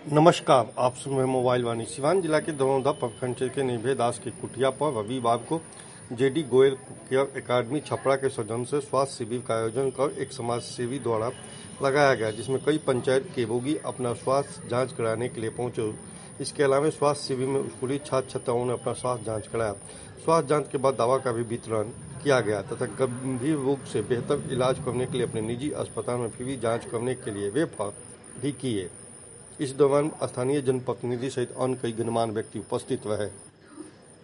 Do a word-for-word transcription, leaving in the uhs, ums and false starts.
नमस्कार, आप सुन रहे मोबाइल वाणी। सिवान जिला के दमोदा प्रखंड क्षेत्र के निर्भय दास की कुटिया पर रविवार को JD Goyal care academy Chhapra के सौजन्य से स्वास्थ्य शिविर का आयोजन कर एक समाज सेवी द्वारा लगाया गया, जिसमें कई पंचायत के रोगी अपना स्वास्थ्य जांच कराने के लिए पहुंचे। इसके अलावा स्वास्थ्य शिविर में स्कूली छात्र छात्राओं ने अपना स्वास्थ्य जांच कराया। स्वास्थ्य जांच के बाद दवा का भी वितरण किया गया तथा गंभीर रोग से बेहतर इलाज करने के लिए अपने निजी अस्पताल में फ्री जाँच करने के लिए रेफर भी किए। इस दौरान स्थानीय जनप्रतिनिधि सहित अन्य कई गणमान्य व्यक्ति उपस्थित रहे।